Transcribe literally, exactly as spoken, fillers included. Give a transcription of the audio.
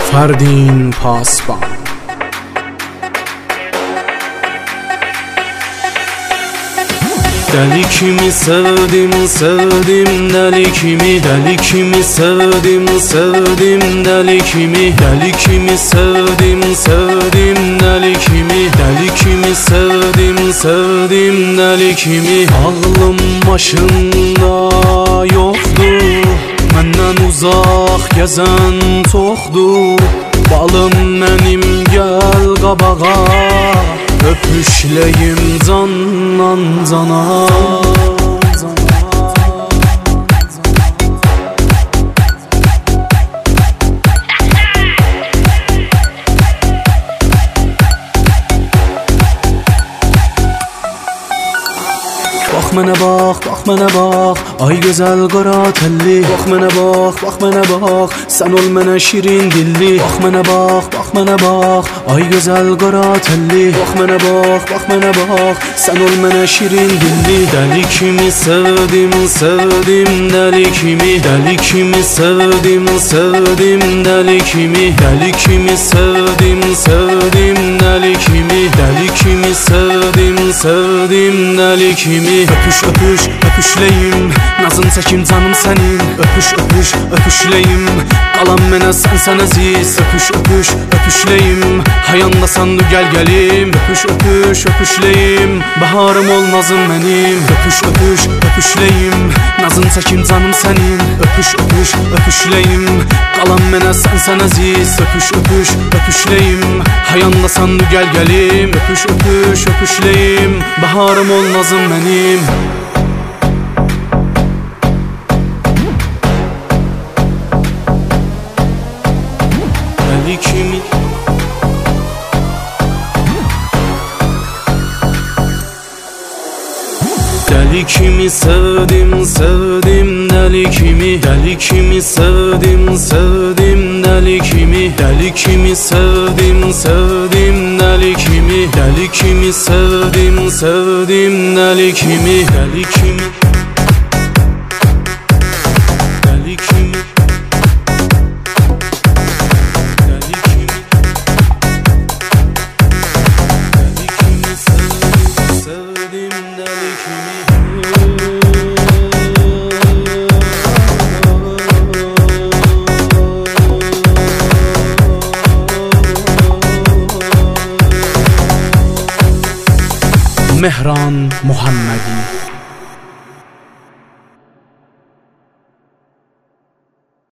Ferdin Pasban. Deli kimi sevdim, sevdim deli kimi, deli kimi sevdim, sevdim deli kimi, deli kimi sevdim, sevdim deli kimi, deli kimi sevdim, sevdim deli kimi. Ağlım başında yoktu, menden uzak gezen çoxdu. Balım benim gel qabağa, öpüşleyim candan cana. Bak mənə bax, bax mənə bax, ay gözəl qara telli. Bax mənə bax, bax mənə bax, sən ol mənə şirin dilli. Bax mənə bax, bax mənə bax, ay gözəl qara telli. Bax mənə bax, bax mənə bax, sən ol mənə şirin dilli. Deli kimi sevdim, sevdim deli kimi, deli kimi sevdim, sevdim deli kimi, deli kimi sevdim, sevdim deli kimi, deli kimi sevdim, sevdim deli kimi. Öpüş öpüş öpüşleyim, nazın çekim canım senin. Öpüş öpüş öpüşleyim, qalan mənə sən sən əziz. Öpüş öpüş öpüşleyim, hayandasan du gel gelim. Öpüş öpüş öpüşleyim, baharım ol nazım benim. Öpüş öpüş öpüşleyim, nazın çekim canım senin. Öpüş öpüş öpüşleyim, qalan mənə sən sən əziz. Öpüş öpüş öpüşleyim, hayandasan du gel gelim. Öpüş öpüş öpüşleyim, baharım ol nazım benim. Deli kimi Deli kimi sevdim, sevdim deli kimi, deli kimi sevdim, sevdim deli kimi, deli kimi sevdim, sevdim deli kimi, deli kimi sevdim, sevdim deli kimi, deli kimi, deli kimi. Mehran Muhammedi.